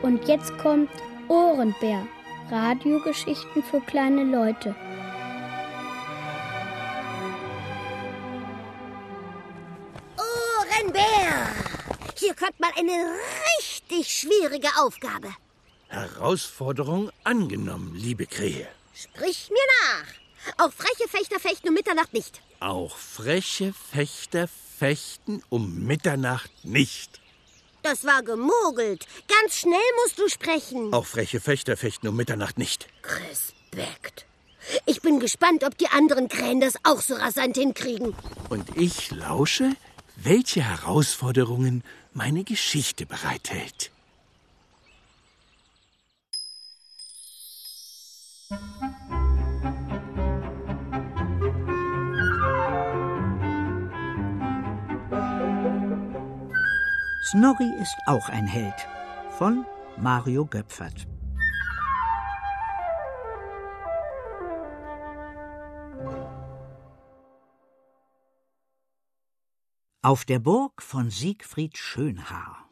Und jetzt kommt Ohrenbär. Radiogeschichten für kleine Leute. Ohrenbär! Hier kommt mal eine richtig schwierige Aufgabe. Herausforderung angenommen, liebe Krähe. Sprich mir nach. Auch freche Fechter fechten um Mitternacht nicht. Auch freche Fechter fechten um Mitternacht nicht. Das war gemogelt. Ganz schnell musst du sprechen. Auch freche Fechter fechten um Mitternacht nicht. Respekt. Ich bin gespannt, ob die anderen Krähen das auch so rasant hinkriegen. Und ich lausche, welche Herausforderungen meine Geschichte bereithält. Snorri ist auch ein Held von Mario Göpfert. Auf der Burg von Siegfried Schönhaar.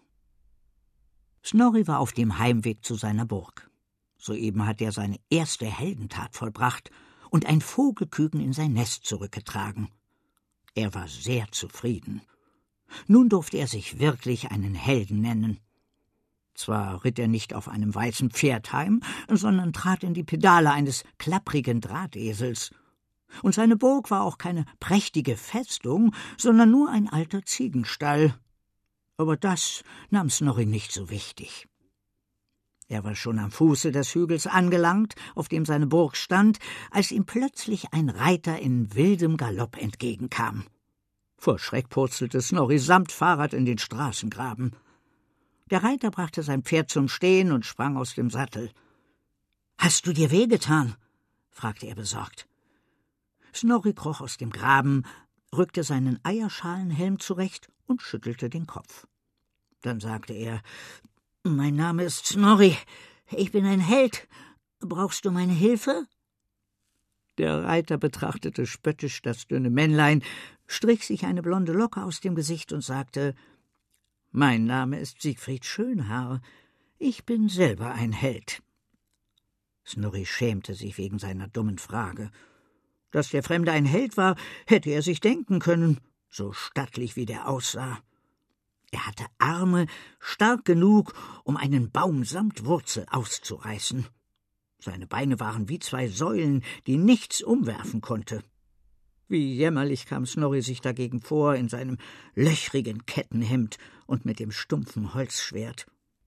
Snorri war auf dem Heimweg zu seiner Burg. Soeben hat er seine erste Heldentat vollbracht und ein Vogelküken in sein Nest zurückgetragen. Er war sehr zufrieden. Nun durfte er sich wirklich einen Helden nennen. Zwar ritt er nicht auf einem weißen Pferd heim, sondern trat in die Pedale eines klapprigen Drahtesels. Und seine Burg war auch keine prächtige Festung, sondern nur ein alter Ziegenstall. Aber das nahm Snorri nicht so wichtig. Er war schon am Fuße des Hügels angelangt, auf dem seine Burg stand, als ihm plötzlich ein Reiter in wildem Galopp entgegenkam. Vor Schreck purzelte Snorri samt Fahrrad in den Straßengraben. Der Reiter brachte sein Pferd zum Stehen und sprang aus dem Sattel. »Hast du dir wehgetan?« fragte er besorgt. Snorri kroch aus dem Graben, rückte seinen Eierschalenhelm zurecht und schüttelte den Kopf. Dann sagte er, »Mein Name ist Snorri. Ich bin ein Held. Brauchst du meine Hilfe?« Der Reiter betrachtete spöttisch das dünne Männlein, strich sich eine blonde Locke aus dem Gesicht und sagte, »Mein Name ist Siegfried Schönhaar. Ich bin selber ein Held.« Snorri schämte sich wegen seiner dummen Frage. Dass der Fremde ein Held war, hätte er sich denken können, so stattlich wie der aussah. Er hatte Arme stark genug, um einen Baum samt Wurzel auszureißen. Seine Beine waren wie zwei Säulen, die nichts umwerfen konnte. Wie jämmerlich kam Snorri sich dagegen vor in seinem löchrigen Kettenhemd und mit dem stumpfen Holzschwert.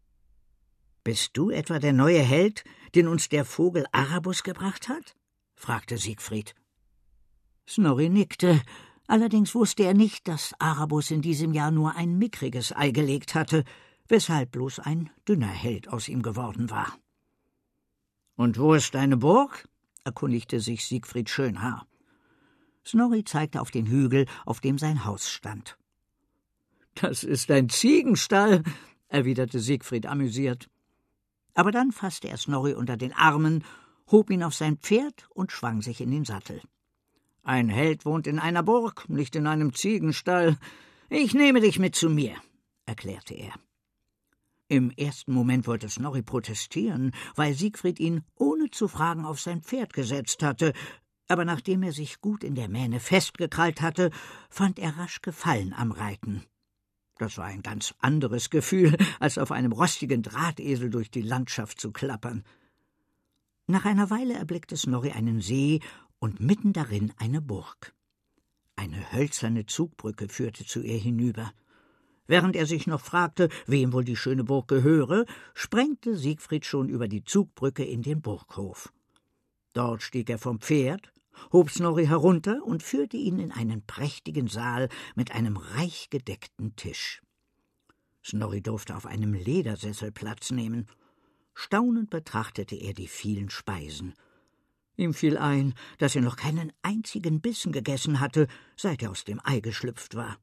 »Bist du etwa der neue Held, den uns der Vogel Arabus gebracht hat?« fragte Siegfried. Snorri nickte, allerdings wusste er nicht, dass Arabus in diesem Jahr nur ein mickriges Ei gelegt hatte, weshalb bloß ein dünner Held aus ihm geworden war. »Und wo ist deine Burg?« erkundigte sich Siegfried Schönhaar. Snorri zeigte auf den Hügel, auf dem sein Haus stand. »Das ist ein Ziegenstall«, erwiderte Siegfried amüsiert. Aber dann fasste er Snorri unter den Armen, hob ihn auf sein Pferd und schwang sich in den Sattel. »Ein Held wohnt in einer Burg, nicht in einem Ziegenstall. Ich nehme dich mit zu mir«, erklärte er. Im ersten Moment wollte Snorri protestieren, weil Siegfried ihn ohne zu fragen auf sein Pferd gesetzt hatte, aber nachdem er sich gut in der Mähne festgekrallt hatte, fand er rasch Gefallen am Reiten. Das war ein ganz anderes Gefühl, als auf einem rostigen Drahtesel durch die Landschaft zu klappern. Nach einer Weile erblickte Snorri einen See und mitten darin eine Burg. Eine hölzerne Zugbrücke führte zu ihr hinüber. Während er sich noch fragte, wem wohl die schöne Burg gehöre, sprengte Siegfried schon über die Zugbrücke in den Burghof. Dort stieg er vom Pferd, hob Snorri herunter und führte ihn in einen prächtigen Saal mit einem reich gedeckten Tisch. Snorri durfte auf einem Ledersessel Platz nehmen. Staunend betrachtete er die vielen Speisen. Ihm fiel ein, dass er noch keinen einzigen Bissen gegessen hatte, seit er aus dem Ei geschlüpft war.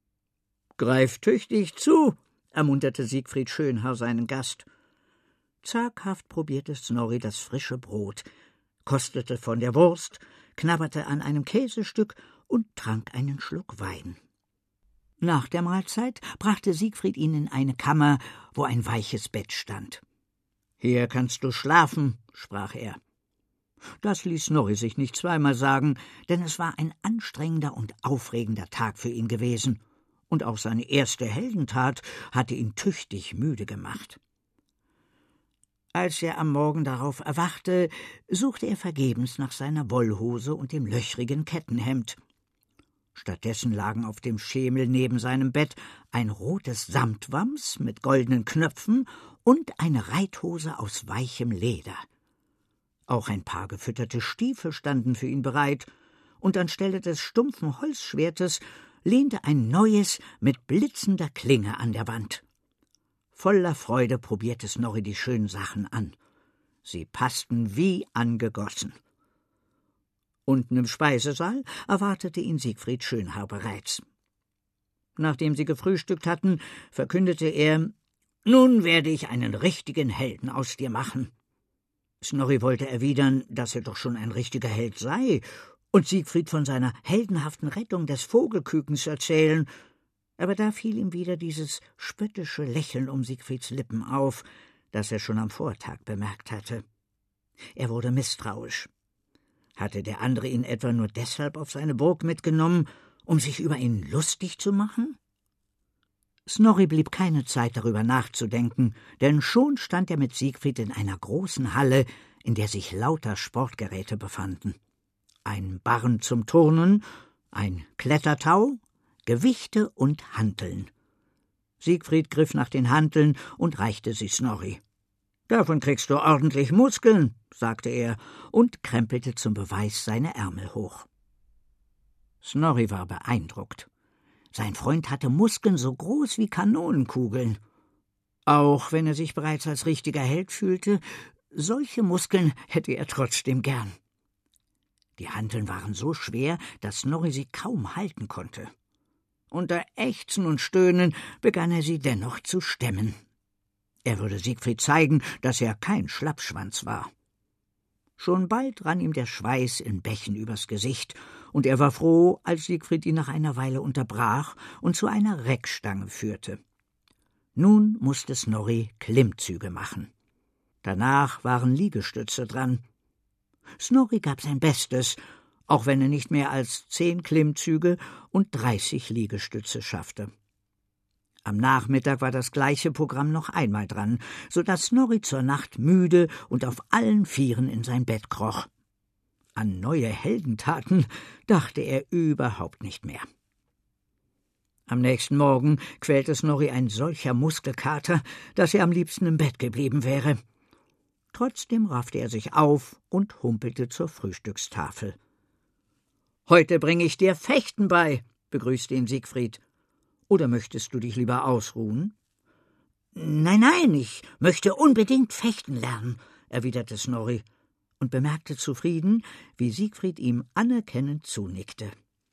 »Greif tüchtig zu«, ermunterte Siegfried Schönhaar seinen Gast. Zaghaft probierte Snorri das frische Brot, kostete von der Wurst, knabberte an einem Käsestück und trank einen Schluck Wein. Nach der Mahlzeit brachte Siegfried ihn in eine Kammer, wo ein weiches Bett stand. »Hier kannst du schlafen«, sprach er. Das ließ Snorri sich nicht zweimal sagen, denn es war ein anstrengender und aufregender Tag für ihn gewesen, und auch seine erste Heldentat hatte ihn tüchtig müde gemacht. Als er am Morgen darauf erwachte, suchte er vergebens nach seiner Wollhose und dem löchrigen Kettenhemd. Stattdessen lagen auf dem Schemel neben seinem Bett ein rotes Samtwams mit goldenen Knöpfen und eine Reithose aus weichem Leder. Auch ein paar gefütterte Stiefel standen für ihn bereit, und anstelle des stumpfen Holzschwertes lehnte ein neues mit blitzender Klinge an der Wand. Voller Freude probierte Snorri die schönen Sachen an. Sie passten wie angegossen. Unten im Speisesaal erwartete ihn Siegfried Schönhaar bereits. Nachdem sie gefrühstückt hatten, verkündete er: »Nun werde ich einen richtigen Helden aus dir machen.« Snorri wollte erwidern, dass er doch schon ein richtiger Held sei und Siegfried von seiner heldenhaften Rettung des Vogelkükens erzählen, aber da fiel ihm wieder dieses spöttische Lächeln um Siegfrieds Lippen auf, das er schon am Vortag bemerkt hatte. Er wurde misstrauisch. Hatte der andere ihn etwa nur deshalb auf seine Burg mitgenommen, um sich über ihn lustig zu machen? Snorri blieb keine Zeit, darüber nachzudenken, denn schon stand er mit Siegfried in einer großen Halle, in der sich lauter Sportgeräte befanden. Ein Barren zum Turnen, ein Klettertau, Gewichte und Hanteln. Siegfried griff nach den Hanteln und reichte sie Snorri. »Davon kriegst du ordentlich Muskeln«, sagte er und krempelte zum Beweis seine Ärmel hoch. Snorri war beeindruckt. Sein Freund hatte Muskeln so groß wie Kanonenkugeln. Auch wenn er sich bereits als richtiger Held fühlte, solche Muskeln hätte er trotzdem gern. Die Hanteln waren so schwer, dass Snorri sie kaum halten konnte. Unter Ächzen und Stöhnen begann er sie dennoch zu stemmen. Er würde Siegfried zeigen, dass er kein Schlappschwanz war. Schon bald rann ihm der Schweiß in Bächen übers Gesicht, und er war froh, als Siegfried ihn nach einer Weile unterbrach und zu einer Reckstange führte. Nun musste Snorri Klimmzüge machen. Danach waren Liegestütze dran. Snorri gab sein Bestes, auch wenn er nicht mehr als 10 Klimmzüge und 30 Liegestütze schaffte. Am Nachmittag war das gleiche Programm noch einmal dran, so dass Snorri zur Nacht müde und auf allen Vieren in sein Bett kroch. An neue Heldentaten dachte er überhaupt nicht mehr. Am nächsten Morgen quälte Snorri ein solcher Muskelkater, dass er am liebsten im Bett geblieben wäre. Trotzdem raffte er sich auf und humpelte zur Frühstückstafel. »Heute bringe ich dir Fechten bei«, begrüßte ihn Siegfried. »Oder möchtest du dich lieber ausruhen?« »Nein, ich möchte unbedingt fechten lernen«, erwiderte Snorri und bemerkte zufrieden, wie Siegfried ihm anerkennend zunickte.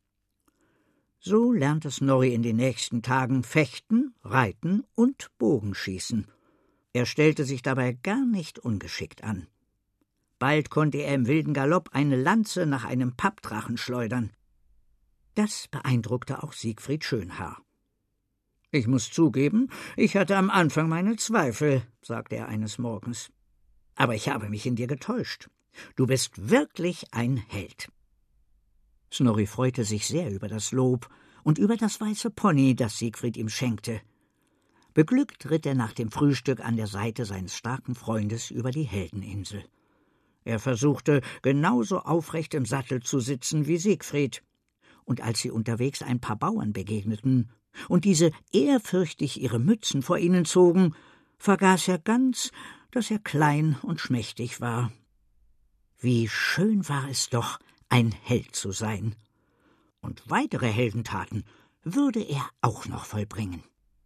So lernte Snorri in den nächsten Tagen fechten, reiten und Bogenschießen. Er stellte sich dabei gar nicht ungeschickt an. Bald konnte er im wilden Galopp eine Lanze nach einem Pappdrachen schleudern. Das beeindruckte auch Siegfried Schönhaar. »Ich muss zugeben, ich hatte am Anfang meine Zweifel«, sagte er eines Morgens. »Aber ich habe mich in dir getäuscht. Du bist wirklich ein Held.« Snorri freute sich sehr über das Lob und über das weiße Pony, das Siegfried ihm schenkte. Beglückt ritt er nach dem Frühstück an der Seite seines starken Freundes über die Heldeninsel. Er versuchte, genauso aufrecht im Sattel zu sitzen wie Siegfried. Und als sie unterwegs ein paar Bauern begegneten und diese ehrfürchtig ihre Mützen vor ihnen zogen, vergaß er ganz, dass er klein und schmächtig war. Wie schön war es doch, ein Held zu sein. Und weitere Heldentaten würde er auch noch vollbringen.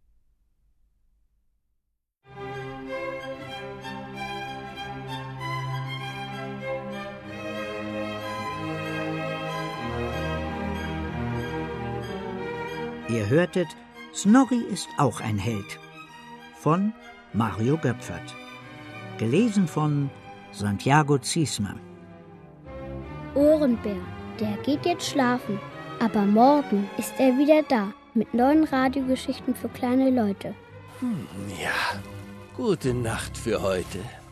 Ihr hörtet »Snorri ist auch ein Held« von Mario Göpfert. Gelesen von Santiago Ziesmer. Ohrenbär, der geht jetzt schlafen, aber morgen ist er wieder da mit neuen Radiogeschichten für kleine Leute. Ja, gute Nacht für heute.